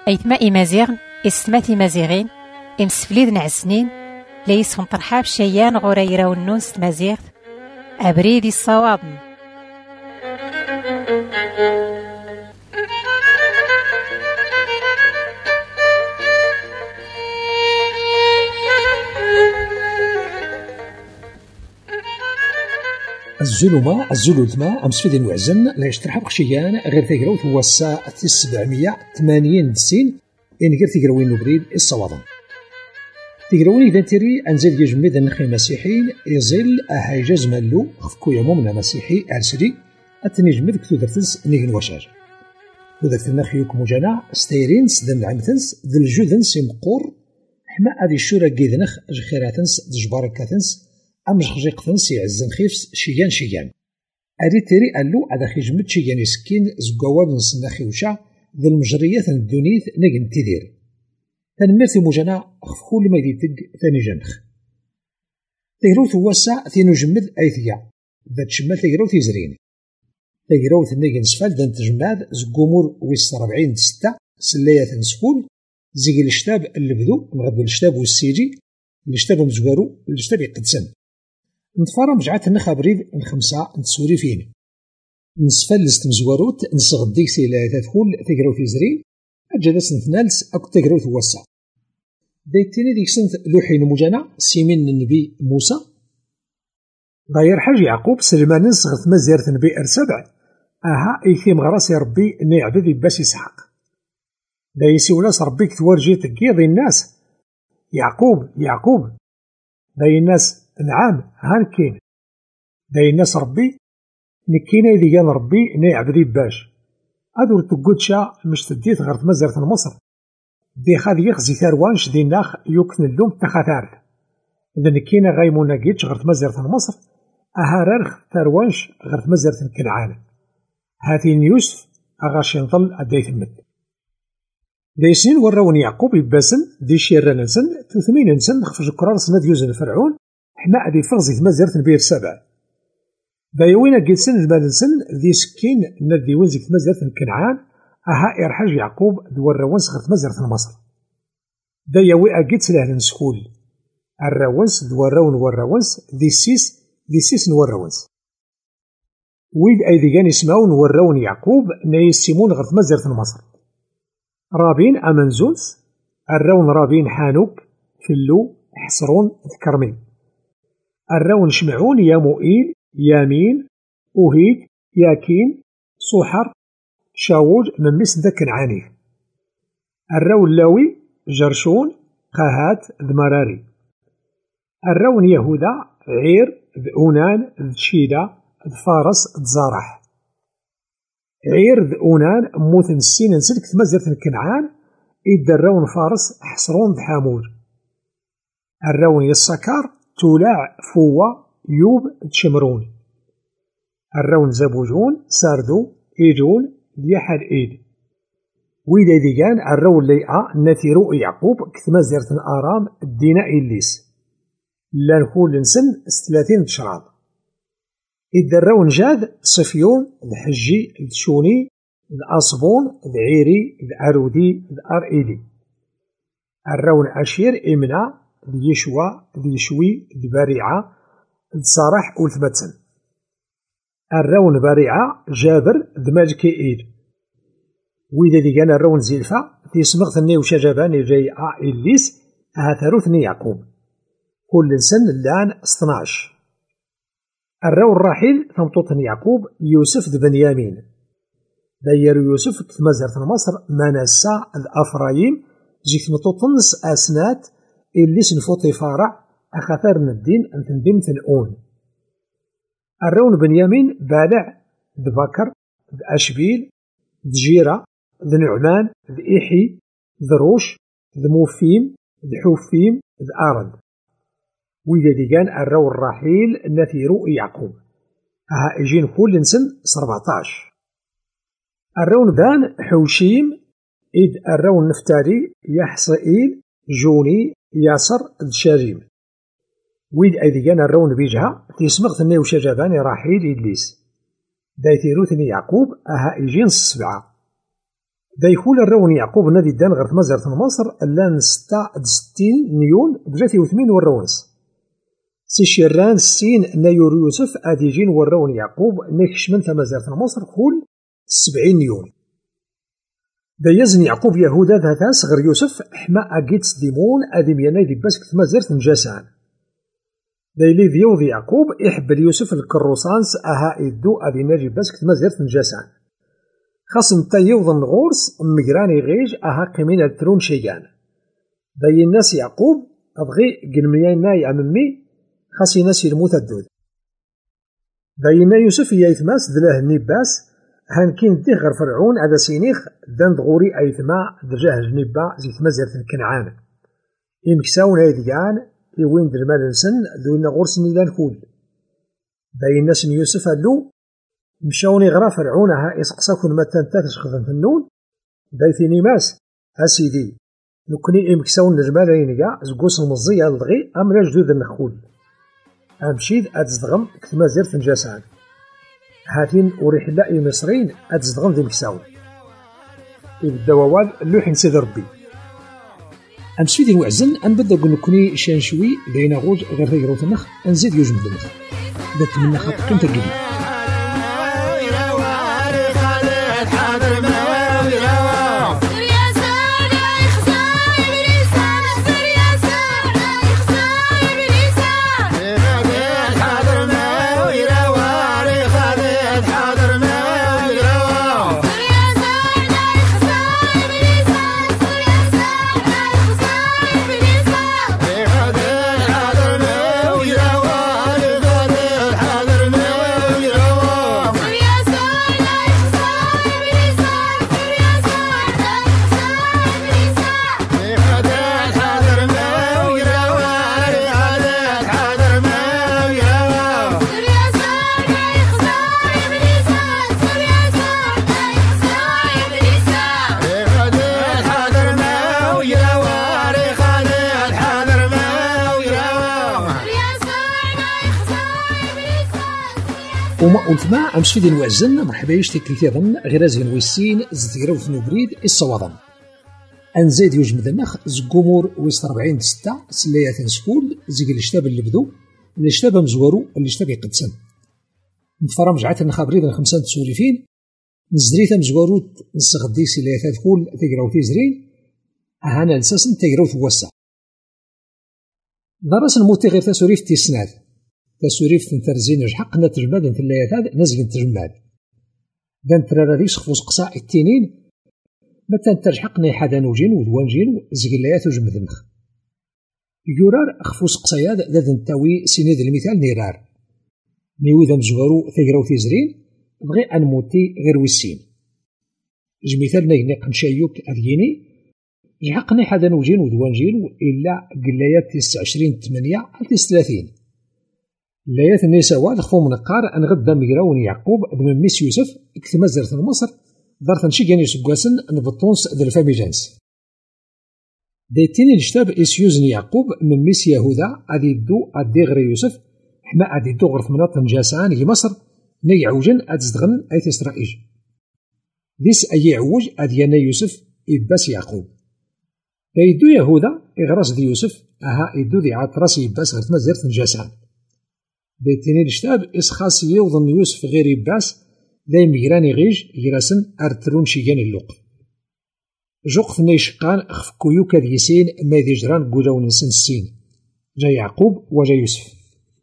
أيتما إمازيغن إستماتي مازيغين إمسفليد نعسنين ليسهم طرحاب شيان غوريرا والنونس مازيغ أبريدي الصوابن. الزلمة الزلوثمة أمسفيدين وعزن لا يشترحب خشيان غير تيقراوت هو الساعة 780 سين إن غير تيقراوين نبريد الصوادن تيقراوين إذا تيري أنزل يجمد النخي مسيحيين يزيل أهايجاز مالو خفكو يمو من مسيحي أرسلي أتنجمد كتو درتنس نيغن وشاج كتو درتن نخيوك مجانا ستيرين سدن العمتنس ذل جودنس يمقور حما أدي الشورة قيدنخ جخيراتنس دجباركاتنس أمش خجيقتنس يعزن خيفس شيان أدي تيري ألو أدا خيجمد شيان يسكين زقوال نسنا خيوشا ذا المجريات الدونيث نجن تدير تنميرتي مجانا خفكو لما يديتق ثاني جنخ تيروث واسع ثينو جمد أيثيا ذات شمال تيروث يزرين تيروث نجن سفال دان تجماد زقومور ويس 40 ستة سلاية سفول زيقي الشتاب اللي بدو نغدو الشتاب والسيجي الشتاب مزقارو الشتاب يقدسن نتفارا مجعات النخا بريد الخمسة نتسوري فين نسفل لستمزواروت نسغديك سيلا تدخل تقراو في زرين أجدس نتنالس أكو تقراو توسع دايتيني ديك سنت لوحين مجانا سيمين النبي موسى غير حاج يعقوب سلمان نسغت مزيرة النبي أرسبع أها إيثيم غراسي ربي إني عبد يباس يسحق دا يسيولاس ربي كتوارجي تقيض الناس يعقوب داي الناس نعم هانكين داي الناس ربي نكينا إذا كان ربي نعبدي باش أدور تقودشا مش تديت غير مزرة مصر دي خاد يخزي ثروانش دي ناخ يوكن اللوم تخاثارث إذا نكينا غايمونا قيتش غير مزرة مصر أهاررخ ثروانش غير مزرة كنعان هاتين يوسف أغاش ينظل أدايث المد دي سنين وراون يعقوب يباسن دي شيران نسن 300 نسن خفج كرار سنة يوزن فرعون حنا أدي فغزي مزرة بير سبع دايوين قيد سن المال نسن ذي سكين ندي وين زيك مزرة كنعان أها إرحاج يعقوب دوراونس غير مزرة مصر دايوي أقيد سلاهن نسكول الراونس وراونس ذي سيس نوراونس ويد أيدي كان يسمعون وراون يعقوب نايسيمون غير مزرة مصر رابين أمنزونس الراون رابين حانوك فلو حصرون ذكرمي الراون شمعون يا مؤيل يامين أهيد ياكين صحر شاوج من مس ذا كنعاني الراون لاوي جرشون قهات ذمراري الراون يهوذا عير ذؤونان ذشيدة ذفارس ذزارح عير ذؤونان موثن السين نسلك مزرة كنعان إد الراون فارس حصرون ذحامود الراون يسكر تولاع فوة يوب تشمرون الراون زبوجون ساردو إيجون ديحال إيد ويدا ديجان الراون ليئة نثيرو يعقوب كثمزرة آرام الدينا إليس لانكول لنسن 30 تشراب إد الراون جاد صفيون الحجي الشوني الأصبون العيري العرودي الأرئيلي الراون عشير إمنا اليشوى اليشوي البارعة الصراح والثبتن الراون بارعة جابر دماجكي إيد وإذا دي كان الراون زيلفا في سمغتني وشجباني جاي إليس هاثروثني يعقوب كل سن اللان 12 الراون الراحل ثمطوطن يعقوب يوسف بنيامين داير يوسف كتمازرة مصر منسى الأفرايم جيك مطوطنس أسنات إليس نفوطي فارع أخاثر من الدين أن تندم تنؤون الراون بنيامين بالع ذبكر ذأشبيل ذجيرة ذنعمان ذإيحي ذروش ذموفيم ذحوفيم ذآرد وإذا ديكان الراون الرحيل نثيرو يعقوب ها إجين كل نسن 17 الراون دان حوشيم إذ الراون نفتالي يحصئيل جوني ياسر ذشاريم ويد أيدي كان الراون بيجها تيسمغتني وشجباني راحيل إدليس دايتيروثني يعقوب أها إجين 7 دايكول الرون يعقوب نادي دان غير تمازيرت مصر لان 66 مليون بجاتي وثمين والرونس سي شيران سين نايور يوسف اديجين والرون يعقوب نكشمن تمازيرت مصر كل 70 مليون دايزن يعقوب يهودا ذاتاس غير يوسف حما اكيتس ديمون ادي مياناي دي باسك تمازيرت نجاسان دايلي ديوض يعقوب يحبل يوسف الكروسانس اها يدو ادي ناجي باسك تمازيرت نجاسان خاص نتا يوضن غورس مجراني غيج اها قيمين الترون شيان داي الناس يعقوب ابغي قلميان ناي اممي خاص ناس يلموت الدود داينا يوسف يايثماس دلاه نيباس هان كين ديه غير فرعون على سينيخ دان دغوري ايثما درجاه جنيبا زي تمازيرت كنعان يمكساون هايديان يوين درمال نسن دوينا غورس نيدان كول داي الناس يوسف هالو مشاوني غرا فرعون ها يسقساكن متى تاتش خدمت النون دايثيني ماس اسيدي نكوني يمكساون نجمال ينقا زقوس المزية الضغي املا جدود النخول امشيد اتزدغم كتمازيرت نجاسان هاتين وريح لا مصرين اتزدغم ذي مكساون يبدا ووال اللوح سيدي ربي امسيدي وعزن انبدا نكوني شانشوي بين غوج غير تيغروت النخ انزيد يوجد النخ دات من خاطر كنت الجديد وما قلت ما أمس فيدي نوعزن مرحبا يشتي كثيرا غير زين ويسين زتيرو في نوبريد الصوادم أنزيد يوجمد النخ زقومور ويست 40 ستة سليات نسكول زيق الاشتاب اللي بدو الاشتاب مزورو الاشتاب يقدسن نتفرم جعات النخابريد الخمسان تسوليفين نزدريثا مزورو نسغدي سليات كول تيقراو تيزرين أهانا لساسن تيقراو توسع درس الموتي غير تسوليف تيسناد تسوريف تنترزين جحق نتجمد انت اللي هذا نزل تجمد دان ترى سخفوس قصاء التنين متى ترجحقني حدا نوجين ودوانجين زقلايات وجمد النخ يورار خفوس قصاياد لازم تاوي سنيد المثال نيرار نيوذا مزورو ثيقراو تيزرين بغي انموتي غير ويسين جمثال نيقني قنشايوك اذيني جحقني حدا نوجين ودوانجين الا قلايات 29/8/30 لايات النساء خفو من القار ان غدا ميراون يعقوب بن ميس يوسف اكتمازرت مصر دارت نشيغان يسقاسن نبطونس ذا الفاميجانس دايتيني الشتاب اسيوزن يعقوب من ميس يهوذا ادي دو ادي غير يوسف حما ادي دو غرف مناط نجاسان في مصر ني عوجن اتزدغن اي تسرائيل ديس اي عوج اديانا يوسف اباس يعقوب دايدو يهوذا اغراس دي يوسف اها يدو دي عطراس يباس غير تمازرت نجاسان بيتيني الشتاب إسخاص يوضن يوسف غير يباس ذا ميغراني غيج يراسن أرترون شيغان اللوق جوقت نيشقان خفكو يوكا ديسين ما ذي جران قولاون نسن السين جا يعقوب وجا يوسف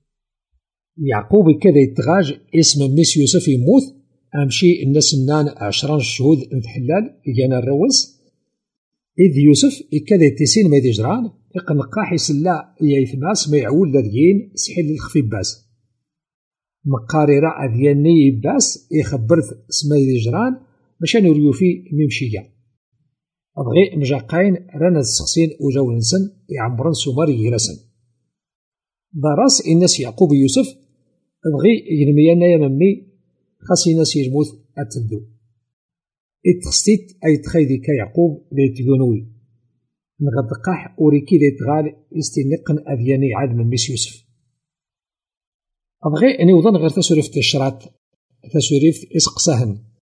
يعقوب كذا يتغاج اسم ميس يوسف يموت أمشي الناس النان 10 شهود نتحلال يجانا الروس إذ يوسف كذا يتسين ما ذي جران يقنقاح يسلا يايثماس ما يعول لذيين سحيل الخفي باس مقاريرا أذياني باس يخبرت سماي جران باش نوريو في ميمشيا أبغي مجاقين رانا السخسين وجاو نسن يعمرن سوماري يرسن دراس الناس يعقوب يوسف أبغي ينميانا يا ممي خاصي ناس يجموت أتدو اتخستيت أي تخيدي كيعقوب ليتيونوي نغدقاح أوريكي دي تغال استنقن أذياني عاد من ميس يوسف أبغي أني وضن غير تسوريف تشرات تسوريف إسقساهن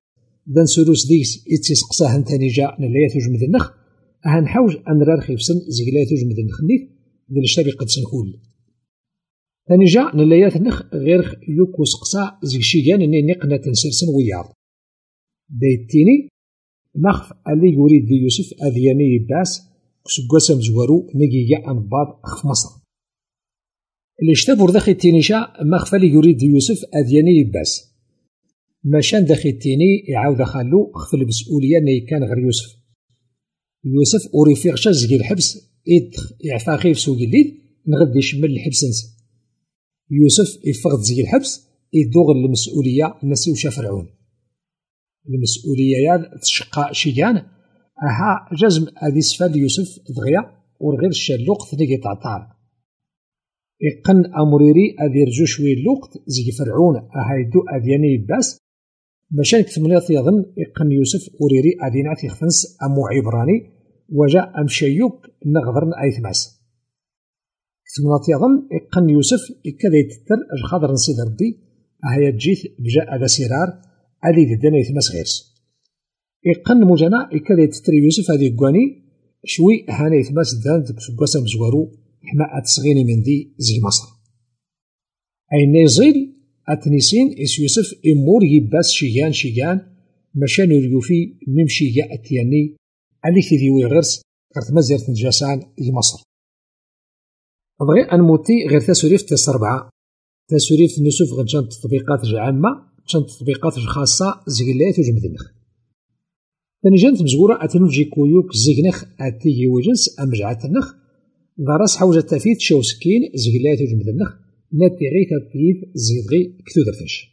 ذا نسولوس ديكس يتسقساهن تاني جا نلايا توجمد النخ نحاول أن نرارخي فسن زيقلايا توجمد النخ نيت ذي الشابي قد سنقول تاني جا نلايا النخ غير يوكو سقسا زيق شيغان اني نقنا تنسرسن وياض دايتيني مخف اللي يريد دي يوسف أذياني باس كسقوسا مزوارو نجيجا أنباض خف مصر اللي اشتبر داخل التينيشا مخف اللي يريد دي يوسف أذياني باس ماشان داخل التيني يعاود خالو خف المسؤولية ني كان غير يوسف وريفيغ شازقي الحبس يعفا خيف سوق الليل نغدي يشمل الحبس نسي يوسف يفقد زي الحبس يدوغ المسؤولية الناس وشا فرعون المسؤولية يا تشقى شيان أها جزم هذه سفال يوسف دغيا ورغير الشالوقت نيجي تعطار يقن أمريري أذي رجو شوي اللوقت زي فرعون أها يدو أذياني باس ماشان كثمنيات يظن يقن يوسف وريري أذي نعتي خفنس أمو عبراني وجاء أمشيوك نغضرن أيثماس كثمنيات يظن يقن يوسف كذا يتتر الخضر نسيد ربي أها يجيث بجاء هذا سرار ألي دانا يتماس غيرس يقن موجانا يكاد يتتري يوسف هذه قواني شوي هانا يتماس دان تكسوكاسا مزوارو حما أتسغيني من دي زي مصر أي نيزيل أتنيسين إس يوسف إمور يباس شيغان مشان يريوفي ممشيغا أتياني ألي كذي ويغرس كارت مزيرت نجاسان دي مصر أبغي أنموتي غير تاسوريف تاسربعة تاسوريف نسوف غنجان تطبيقات عامة كانت التطبيقات الخاصة زيقلايات وجمد النخ ثاني جانت مزورة أتنوجي كويوك زيقنخ أتيجي وجنس أمجعات النخ غراس حوجة تافيت شاو سكين زيقلايات وجمد النخ ناتي غي تافيت زيدغي كتو درتش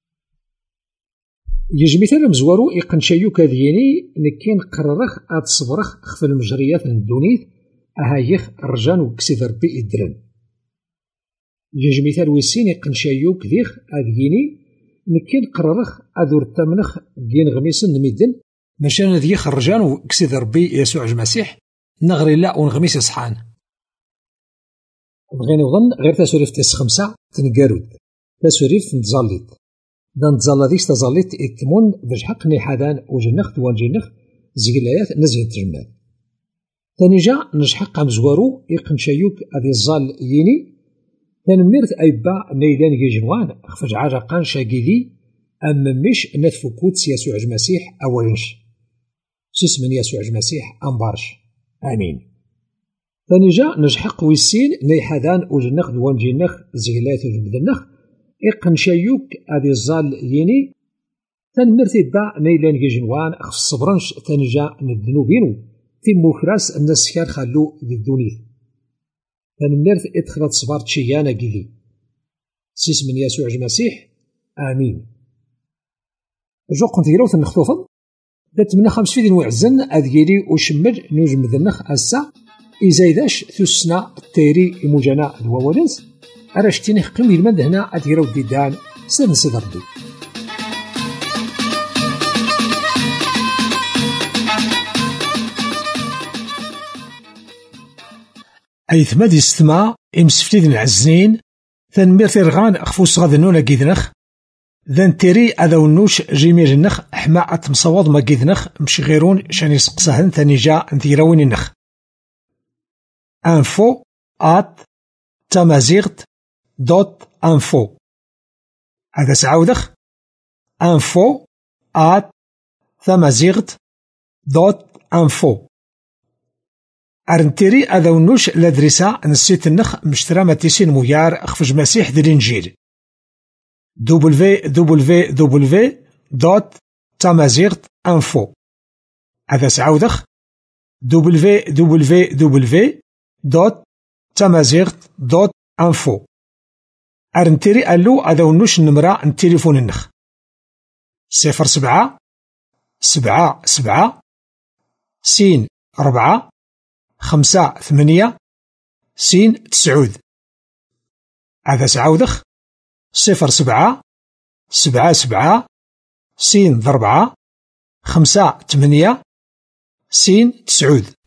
يجي مثلا مزورو يقنشايوك هذيني نكين قررخ أتصبرخ خف المجريات من الدونيت أهايخ الرجان وكسيد ربي إدرن يجي مثال ويسين يقنشايوك ذيخ هذيني نكين قررخ أذور التمنخ جين غميسن نميدن مشان ذي خرجان وكسيد ربي يسوع المسيح نغري لا ونغميس صحان بغينا نظن غير تسوريف تاس 5 تنقارود تسوريف نتزاليت دا نتزالا ديك تزاليت اتمون باش حقني حدان وجنخ توانجينخ زيقلايات نزين تجمال ثاني جا نجحق مزوارو يقنشايوك هذه الزال ييني تنميرت أيبا نيلان يجنوان خفج عرقان شاقيلي أما مش نتفكوت يسوع المسيح أولنش سيسمن يسوع المسيح أمبارش آمين ثاني جا نجحق ويسين نيحدان وجنخ دوان جينخ زيلات وجبدنخ إقن شايوك هذه الزال ييني تنميرت أيبا نيلان يجنوان خف الصبرنش ثاني جا ندنوبينو تيموكراس الناس كان خلو ذي الدونيث فنمرت ادخلت صبارت شيانا كذي سيس من يسوع المسيح آمين جو قنت يلوث النخطوفا دات من 5 فيدين وعزن أذيري وشمل نجم ذنخ أسا إزايداش ثسنا التيري إموجانا الوالنس أراشتيني قيم المد هنا أديرو الديدان سن سيدردي أيث مادي استماع إمسفتيد العزنين ثنمير ثيرغان أخفوس غادنونا كيدنخ ذن تيري أذاونوش جيمير النخ حماء تمصوض ما كيدنخ مش غيرون شان يسقسهن ثاني جا نثيراوين النخ info@tamazight.info هذا سعودخ info@tamazight.info أرنتيري أذاونوش لادريسا نسيت النخ مشترى ماتيسين مويار خفج مسيح دي الإنجيل www.tamazight.info هذا سعودخ www.tamazight.info أرنتيري ألو أذاونوش النمرة التليفون النخ 07 77 4 5 8 9 هذا سعودخ 07 77 4 5 8 9